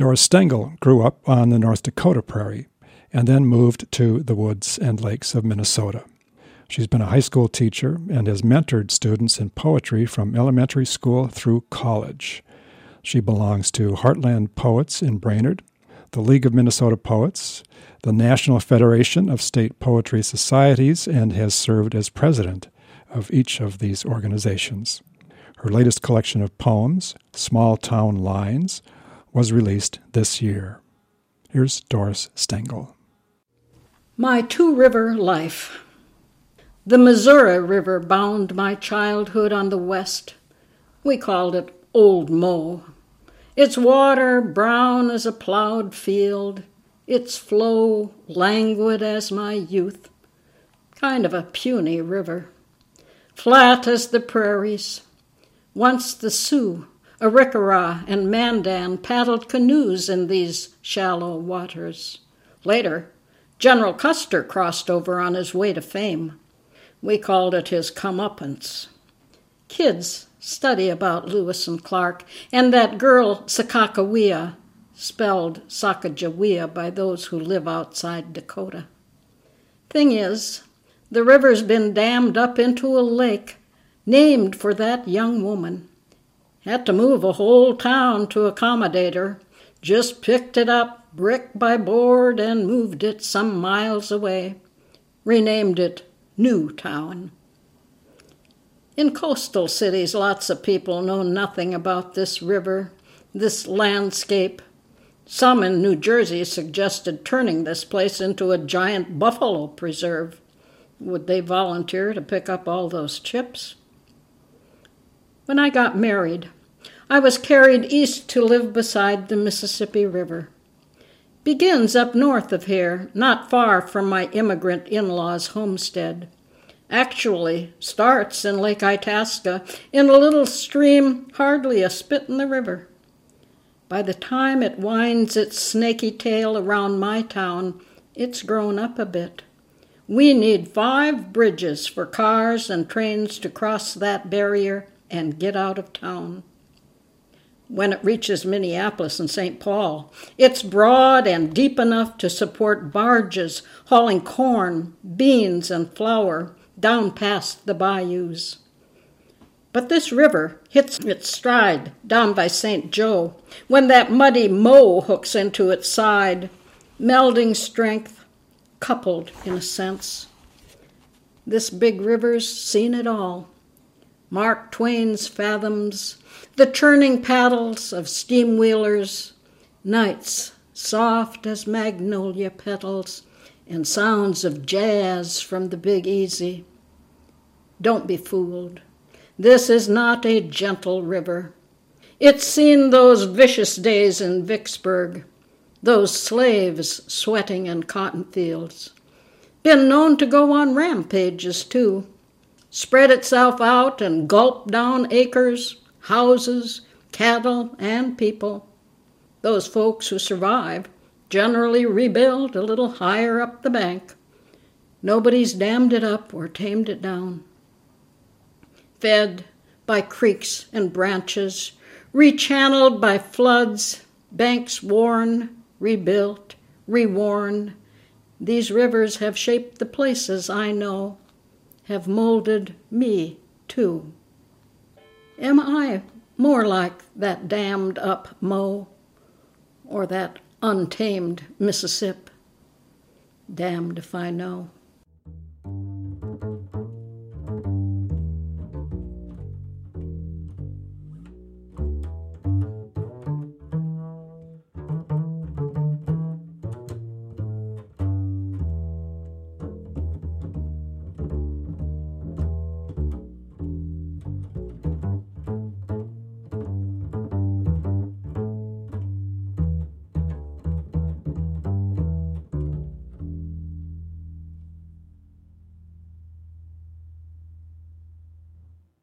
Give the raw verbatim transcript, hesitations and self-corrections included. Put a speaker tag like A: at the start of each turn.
A: Doris Stengel grew up on the North Dakota prairie and then moved to the woods and lakes of Minnesota. She's been a high school teacher and has mentored students in poetry from elementary school through college. She belongs to Heartland Poets in Brainerd, the League of Minnesota Poets, the National Federation of State Poetry Societies, and has served as president of each of these organizations. Her latest collection of poems, Small Town Lines, was released this year. Here's Doris Stengel.
B: My two-river life. The Missouri River bound my childhood on the west. We called it Old Mo. Its water brown as a plowed field, its flow languid as my youth. Kind of a puny river, flat as the prairies. Once the Sioux, Arikara, and Mandan paddled canoes in these shallow waters. Later, General Custer crossed over on his way to fame. We called it his comeuppance. Kids study about Lewis and Clark and that girl Sakakawea, spelled Sacagawea by those who live outside Dakota. Thing is, the river's been dammed up into a lake named for that young woman. Had to move a whole town to accommodate her. Just picked it up brick by board and moved it some miles away. Renamed it Newtown. In coastal cities, lots of people know nothing about this river, this landscape. Some in New Jersey suggested turning this place into a giant buffalo preserve. Would they volunteer to pick up all those chips? When I got married, I was carried east to live beside the Mississippi River. Begins up north of here, not far from my immigrant in-laws' homestead. Actually starts in Lake Itasca, in a little stream hardly a spit in the river. By the time it winds its snaky tail around my town, it's grown up a bit. We need five bridges for cars and trains to cross that barrier and get out of town. When it reaches Minneapolis and Saint Paul, it's broad and deep enough to support barges hauling corn, beans, and flour down past the bayous. But this river hits its stride down by Saint Joe when that muddy Mo hooks into its side, melding strength, coupled in a sense. This big river's seen it all. Mark Twain's fathoms, the churning paddles of steam wheelers, nights soft as magnolia petals, and sounds of jazz from the Big Easy. Don't be fooled. This is not a gentle river. It's seen those vicious days in Vicksburg, those slaves sweating in cotton fields. Been known to go on rampages, too. Spread itself out and gulp down acres, houses, cattle, and people. Those folks who survive generally rebuild a little higher up the bank. Nobody's dammed it up or tamed it down. Fed by creeks and branches, rechanneled by floods, banks worn, rebuilt, reworn, these rivers have shaped the places I know, have molded me, too. Am I more like that dammed up Mo or that untamed Mississippi? Damned if I know.